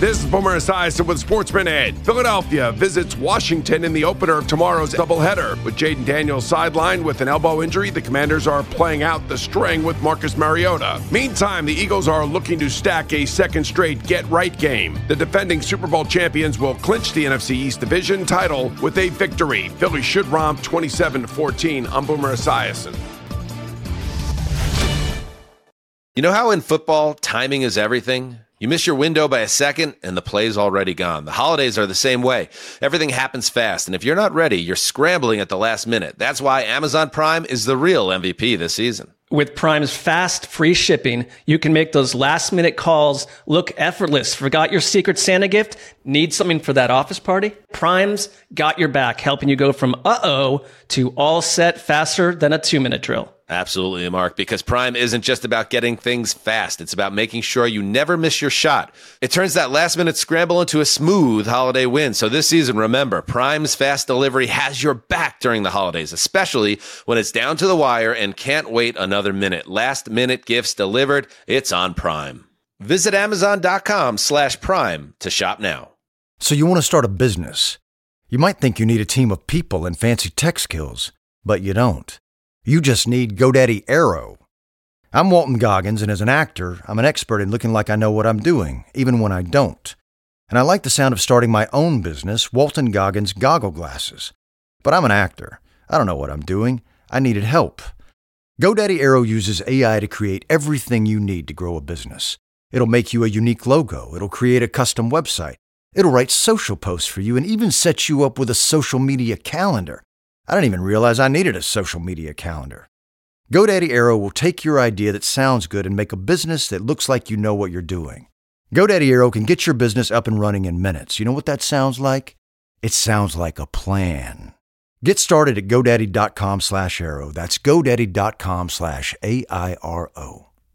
This is Boomer Esiason with Sportsman Ed. Philadelphia visits Washington in the opener of tomorrow's doubleheader. With Jaden Daniels sidelined with an elbow injury, the Commanders are playing out the string with Marcus Mariota. Meantime, the Eagles are looking to stack a second straight get-right game. The defending Super Bowl champions will clinch the NFC East Division title with a victory. Philly should romp 27-14. I'm Boomer Esiason. You know how in football, timing is everything? You miss your window by a second, and the play's already gone. The holidays are the same way. Everything happens fast, and if you're not ready, you're scrambling at the last minute. That's why Amazon Prime is the real MVP this season. With Prime's fast, free shipping, you can make those last-minute calls look effortless. Forgot your Secret Santa gift? Need something for that office party? Prime's got your back, helping you go from uh-oh to all set faster than a 2-minute drill. Absolutely, Mark, because Prime isn't just about getting things fast. It's about making sure you never miss your shot. It turns that last-minute scramble into a smooth holiday win. So this season, remember, Prime's fast delivery has your back during the holidays, especially when it's down to the wire and can't wait another minute. Last-minute gifts delivered, it's on Prime. Visit Amazon.com/Prime to shop now. So you want to start a business. You might think you need a team of people and fancy tech skills, but you don't. You just need GoDaddy Aero. I'm Walton Goggins, and as an actor, I'm an expert in looking like I know what I'm doing, even when I don't. And I like the sound of starting my own business, Walton Goggins Goggle Glasses. But I'm an actor. I don't know what I'm doing. I needed help. GoDaddy Aero uses AI to create everything you need to grow a business. It'll make you a unique logo. It'll create a custom website. It'll write social posts for you and even set you up with a social media calendar. I didn't even realize I needed a social media calendar. GoDaddy Aero will take your idea that sounds good and make a business that looks like you know what you're doing. GoDaddy Aero can get your business up and running in minutes. You know what that sounds like? It sounds like a plan. Get started at GoDaddy.com/Aero. That's GoDaddy.com/AIRO.